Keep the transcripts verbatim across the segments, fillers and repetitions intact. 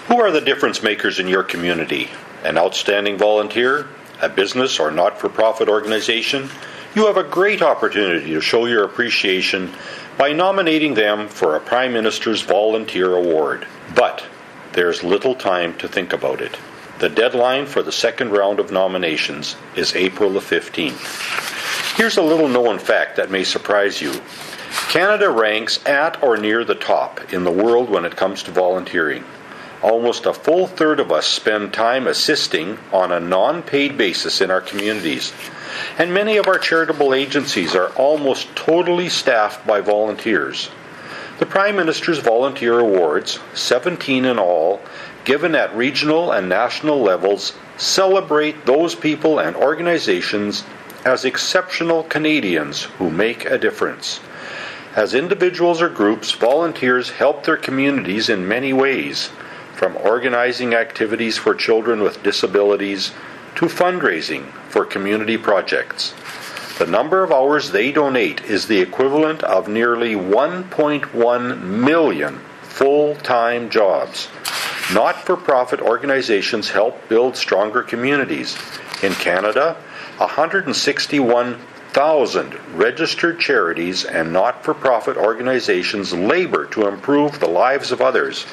Who are the difference makers in your community? An outstanding volunteer? A business or not-for-profit organization? You have a great opportunity to show your appreciation by nominating them for a Prime Minister's Volunteer Award. But there's little time to think about it. The deadline for the second round of nominations is April the fifteenth. Here's a little-known fact that may surprise you. Canada ranks at or near the top in the world when it comes to volunteering. Almost a full third of us spend time assisting on a non-paid basis in our communities. And many of our charitable agencies are almost totally staffed by volunteers. The Prime Minister's Volunteer Awards, seventeen in all, given at regional and national levels, celebrate those people and organizations as exceptional Canadians who make a difference. As individuals or groups, volunteers help their communities in many ways, from organizing activities for children with disabilities to fundraising for community projects. The number of hours they donate is the equivalent of nearly one point one million full-time jobs. Not-for-profit organizations help build stronger communities. In Canada, one hundred sixty-one thousand registered charities and not-for-profit organizations labor to improve the lives of others.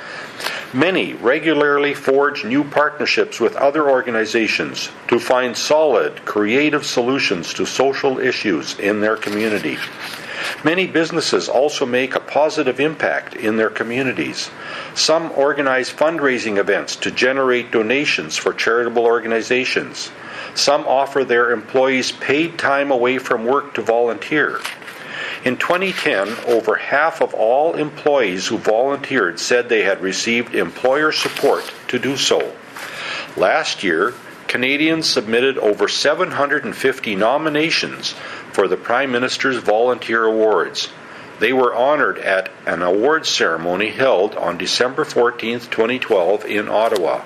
Many regularly forge new partnerships with other organizations to find solid, creative solutions to social issues in their community. Many businesses also make a positive impact in their communities. Some organize fundraising events to generate donations for charitable organizations. Some offer their employees paid time away from work to volunteer. In twenty ten, over half of all employees who volunteered said they had received employer support to do so. Last year, Canadians submitted over seven hundred fifty nominations for the Prime Minister's Volunteer Awards. They were honored at an awards ceremony held on December fourteenth, twenty twelve in Ottawa.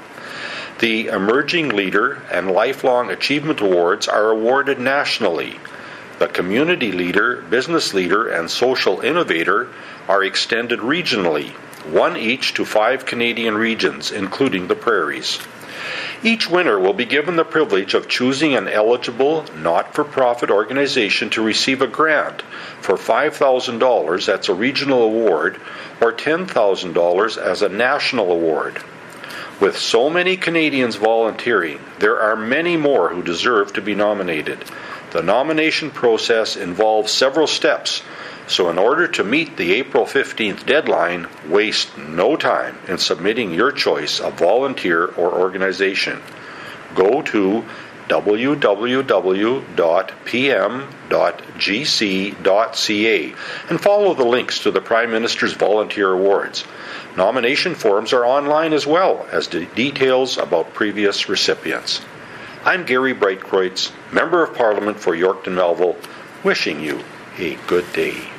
The Emerging Leader and Lifelong Achievement Awards are awarded nationally. The Community Leader, Business Leader, and Social Innovator are extended regionally, one each to five Canadian regions, including the Prairies. Each winner will be given the privilege of choosing an eligible, not-for-profit organization to receive a grant for five thousand dollars, that's a regional award, or ten thousand dollars as a national award. With so many Canadians volunteering, there are many more who deserve to be nominated. The nomination process involves several steps, so in order to meet the April fifteenth deadline, waste no time in submitting your choice of volunteer or organization. Go to w w w dot p m dot g c dot c a and follow the links to the Prime Minister's Volunteer Awards. Nomination forms are online as well as the details about previous recipients. I'm Gary Breitkreutz, Member of Parliament for Yorkton Melville, wishing you a good day.